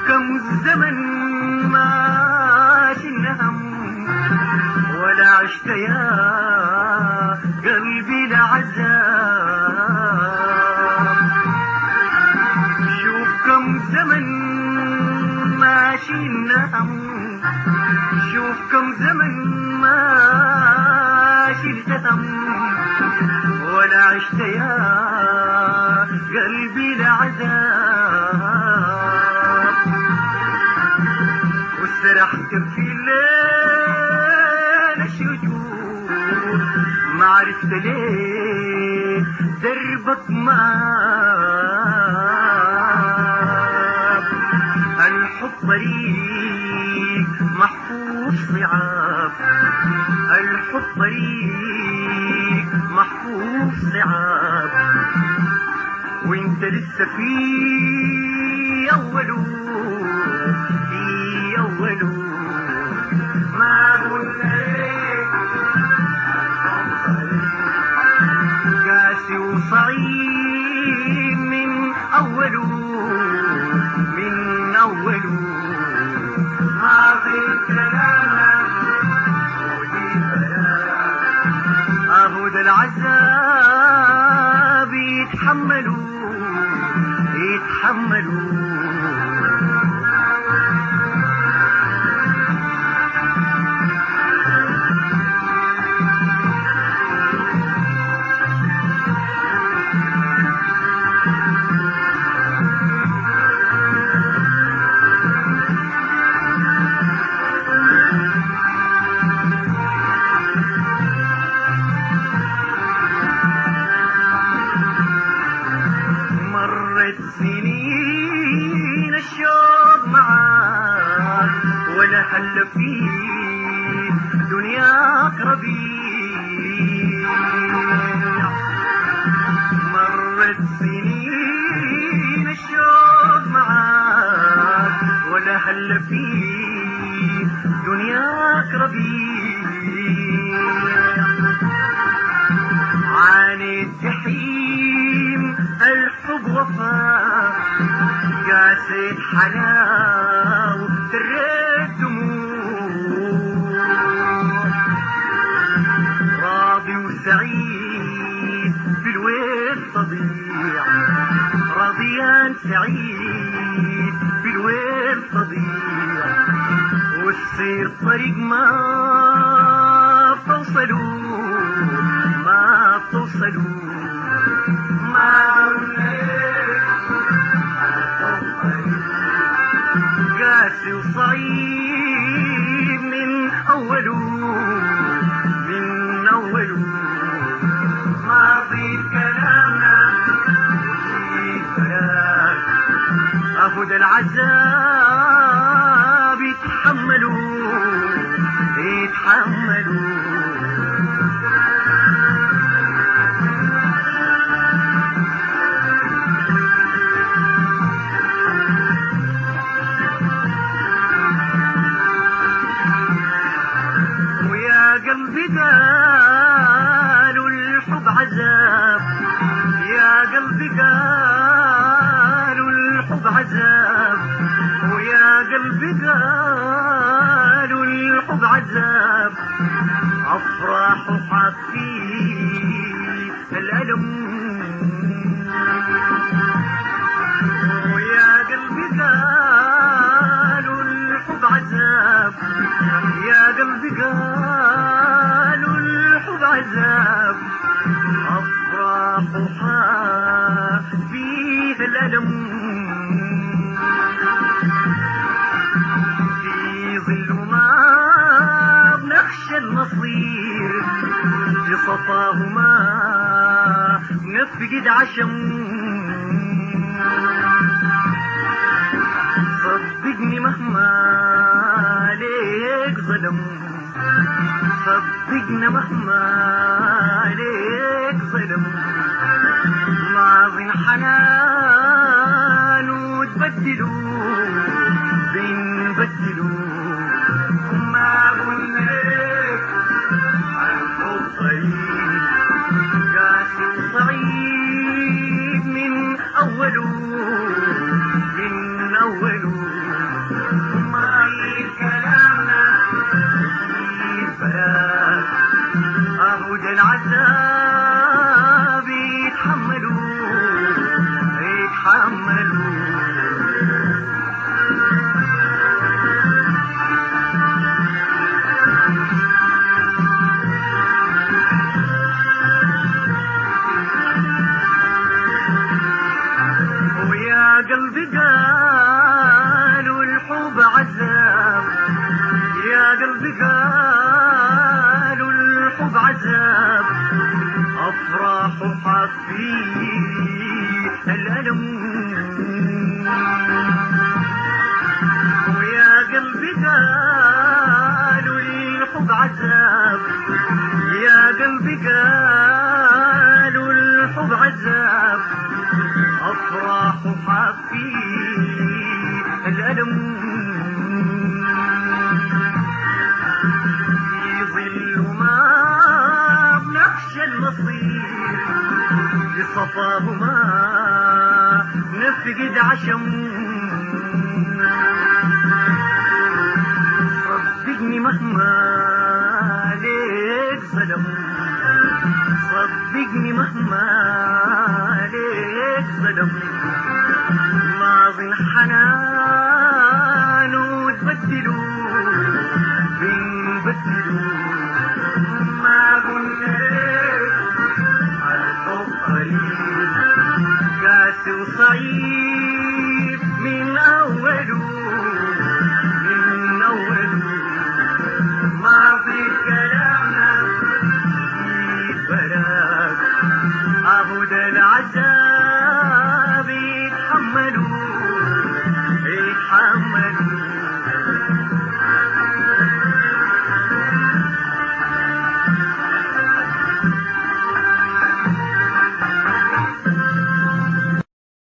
كم زمن ماشي النهم ولا عشت يا قلبي العذاب. شوف كم زمن ماشي النهم، شوف كم زمن ماشي الهم ولا عشت يا قلبي العذاب. وسرحت في الليل الشجور ما عرفت ليه دربك ماب. الحب طريق محفوظ صعاب، الحب طريق محفوظ صعاب، وانت لسه في أوله في أوله. ما قلنا ليك قاسي وصعيب من أوله من أوله. ما في كلامك ودي بلاك أهو ده العذاب يتحملوا يتحملوا. سنين الشوق معاك ولا هل في دنياك ربيع. مرت سنين الشوق معاك ولا هل في دنياك ربيع. عانيت جحيم الحب وفاء، قاسيت حلاوة دريت دموع. راضي وسعيد في الويل تضيع، راضيان سعيد في الويل تضيع. والسير طريق ما توصلوا ما توصلوا. ما قاسي وصعيب من أوله من أوله. ما في كلامنا وفي بلاك أهو ده العذاب يتحملوا يتحملوا. قلبي قالوا الحب عذاب، يا قلبي قالوا الحب عذاب، ويا قلبي قالوا الحب عذاب. أفراح وحقي الألم، ويا قلبي قالوا الحب عذاب، يا قلبي قالوا الحب عذاب. أفراحها فيه الألم، في ظل ما بنخشى المصير، في صفاه ما نفقد عشم. صدقني مهما عليك ظلم، صدقنا مهما عليك ظلم. ماضي حنان وتبدلوا بنبدلوا. ما قلنا لك عن حب طيب قاسي وصعيب من أوله من أوله. قلبي قالوا الحب عذاب أفراح وحفي الألم ويا قلبي قالوا الحب عذاب يا قلبي قالوا الحب عذاب أفراح وحفي الألم في ظل ما بنخشى المصير لصفاه ما نفقد عشم صدقني مهما ليك ظلم صدقني مهما ليك ظلم ماضي الحنان وتبدلوا بنبدلوا ما قلنا ليك الحب قريب قاسي وصعيب من أوله من أوله ماضي كلامنا في بلاك أبو ده العذاب